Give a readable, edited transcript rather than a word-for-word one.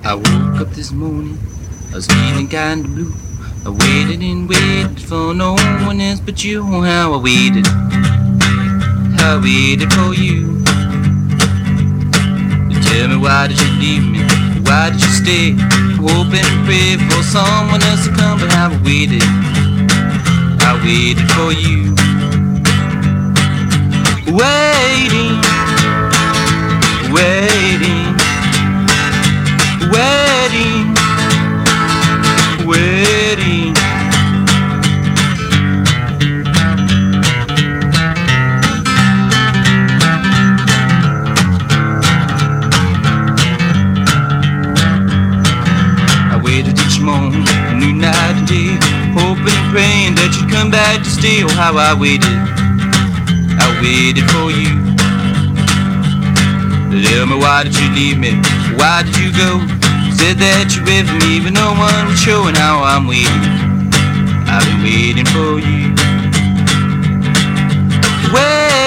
I woke up this morning, I was feeling kinda blue. I waited and waited for no one else but you. How I waited for you. You tell me, why did you leave me? Why did you stay? Hoping and pray for someone else to come, but how I waited for you. Waiting, waiting, waiting, waiting. I waited each morning, new night and day, hoping and praying that you'd come back to stay. Oh, how I waited for you. Tell me, why did you leave me? Why did you go? Said that you were with me, but no one was showing. How I'm waiting, I've been waiting for you. Wait.